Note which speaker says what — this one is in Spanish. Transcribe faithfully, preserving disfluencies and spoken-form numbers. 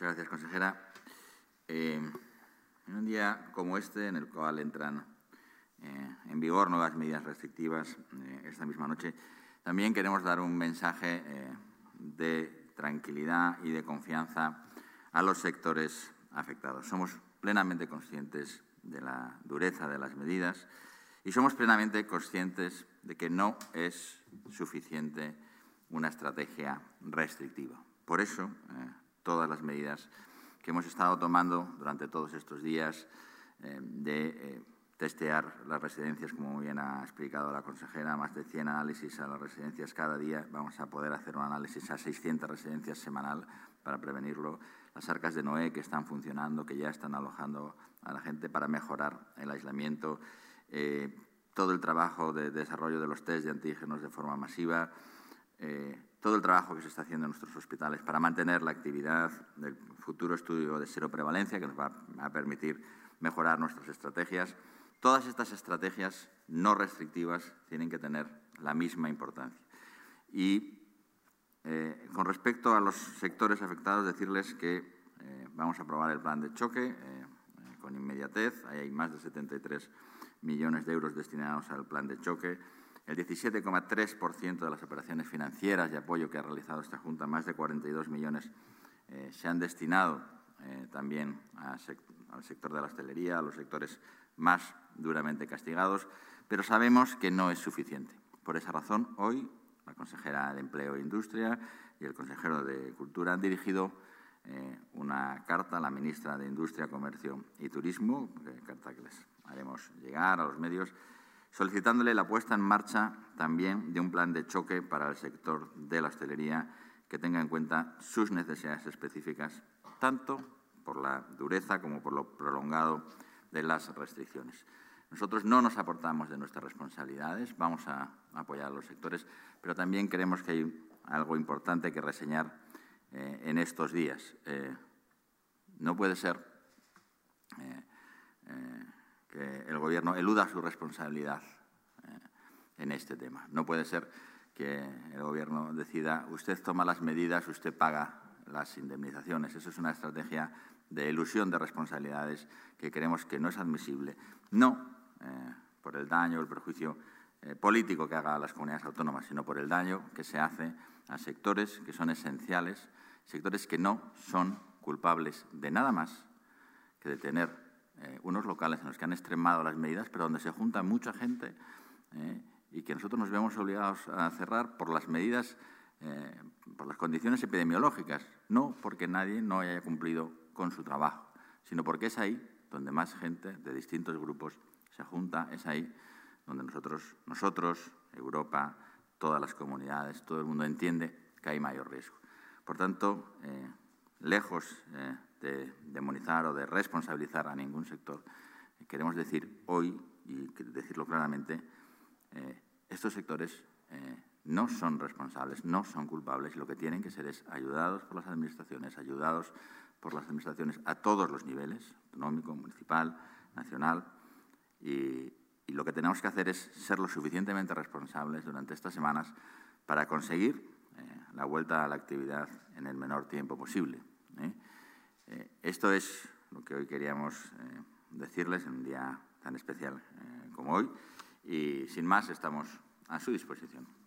Speaker 1: Muchas gracias, consejera. Eh, en un día como este, en el cual entran eh, en vigor nuevas medidas restrictivas eh, esta misma noche, también queremos dar un mensaje eh, de tranquilidad y de confianza a los sectores afectados. Somos plenamente conscientes de la dureza de las medidas y somos plenamente conscientes de que no es suficiente una estrategia restrictiva. Por eso, eh, todas las medidas que hemos estado tomando durante todos estos días eh, de eh, testear las residencias, como muy bien ha explicado la consejera, más de cien análisis a las residencias cada día. Vamos a poder hacer un análisis a seiscientas residencias semanal para prevenirlo. Las arcas de Noé que están funcionando, que ya están alojando a la gente para mejorar el aislamiento. Eh, todo el trabajo de desarrollo de los test de antígenos de forma masiva. Eh, todo el trabajo que se está haciendo en nuestros hospitales para mantener la actividad del futuro estudio de seroprevalencia, que nos va a permitir mejorar nuestras estrategias. Todas estas estrategias no restrictivas tienen que tener la misma importancia. Y eh, con respecto a los sectores afectados, decirles que eh, vamos a aprobar el plan de choque eh, eh, con inmediatez. Ahí hay más de setenta y tres millones de euros destinados al plan de choque. El diecisiete coma tres por ciento de las operaciones financieras de apoyo que ha realizado esta Junta, más de cuarenta y dos millones, eh, se han destinado eh, también a sec al sector de la hostelería, a los sectores más duramente castigados, pero sabemos que no es suficiente. Por esa razón, hoy la consejera de Empleo e Industria y el consejero de Cultura han dirigido eh, una carta a la ministra de Industria, Comercio y Turismo, eh, carta que les haremos llegar a los medios, solicitándole la puesta en marcha también de un plan de choque para el sector de la hostelería que tenga en cuenta sus necesidades específicas, tanto por la dureza como por lo prolongado de las restricciones. Nosotros no nos aportamos de nuestras responsabilidades, vamos a apoyar a los sectores, pero también creemos que hay algo importante que reseñar eh, en estos días. Eh, no puede ser eh, eh, que el Gobierno eluda su responsabilidad eh, en este tema. No puede ser que el Gobierno decida, usted toma las medidas, usted paga las indemnizaciones. Eso es una estrategia de elusión de responsabilidades que creemos que no es admisible, no eh, por el daño o el perjuicio eh, político que haga a las comunidades autónomas, sino por el daño que se hace a sectores que son esenciales, sectores que no son culpables de nada más que de tener Eh, unos locales en los que han extremado las medidas, pero donde se junta mucha gente eh, y que nosotros nos vemos obligados a cerrar por las medidas, eh, por las condiciones epidemiológicas, no porque nadie no haya cumplido con su trabajo, sino porque es ahí donde más gente de distintos grupos se junta, es ahí donde nosotros, nosotros, Europa, todas las comunidades, todo el mundo entiende que hay mayor riesgo. Por tanto, eh, lejos eh, de demonizar o de responsabilizar a ningún sector, eh, queremos decir hoy, y decirlo claramente, eh, estos sectores eh, no son responsables, no son culpables, y lo que tienen que ser es ayudados por las administraciones, ayudados por las administraciones a todos los niveles, autonómico, municipal, nacional, y, y lo que tenemos que hacer es ser lo suficientemente responsables durante estas semanas para conseguir eh, la vuelta a la actividad en el menor tiempo posible. ¿eh? Eh, esto es lo que hoy queríamos eh, decirles en un día tan especial eh, como hoy y, sin más, estamos a su disposición.